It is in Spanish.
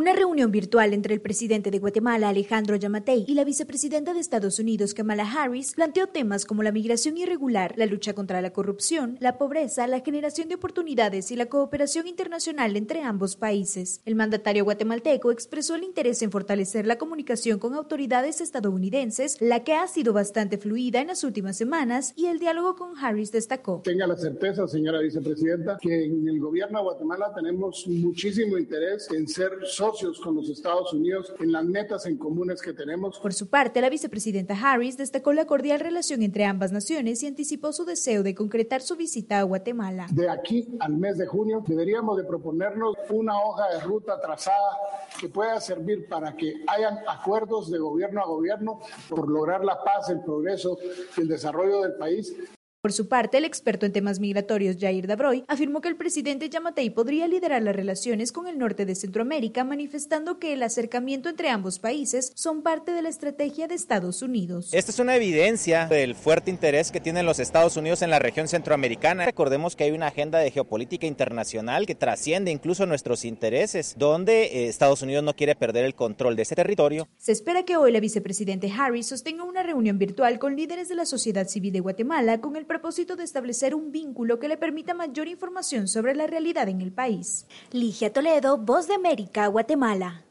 Una reunión virtual entre el presidente de Guatemala, Alejandro Yamatei, y la vicepresidenta de Estados Unidos, Kamala Harris, planteó temas como la migración irregular, la lucha contra la corrupción, la pobreza, la generación de oportunidades y la cooperación internacional entre ambos países. El mandatario guatemalteco expresó el interés en fortalecer la comunicación con autoridades estadounidenses, la que ha sido bastante fluida en las últimas semanas, y el diálogo con Harris destacó. Tenga la certeza, señora vicepresidenta, que en el gobierno de Guatemala tenemos muchísimo interés en ser socios con los Estados Unidos en las metas en comunes que tenemos. Por su parte, la vicepresidenta Harris destacó la cordial relación entre ambas naciones y anticipó su deseo de concretar su visita a Guatemala. De aquí al mes de junio deberíamos de proponernos una hoja de ruta trazada que pueda servir para que hayan acuerdos de gobierno a gobierno por lograr la paz, el progreso y el desarrollo del país. Por su parte, el experto en temas migratorios Jair Dabroy afirmó que el presidente Yamatei podría liderar las relaciones con el norte de Centroamérica, manifestando que el acercamiento entre ambos países son parte de la estrategia de Estados Unidos. Esta es una evidencia del fuerte interés que tienen los Estados Unidos en la región centroamericana. Recordemos que hay una agenda de geopolítica internacional que trasciende incluso nuestros intereses, donde Estados Unidos no quiere perder el control de ese territorio. Se espera que hoy la vicepresidenta Harris sostenga una reunión virtual con líderes de la sociedad civil de Guatemala con el propósito de establecer un vínculo que le permita mayor información sobre la realidad en el país. Ligia Toledo, Voz de América, Guatemala.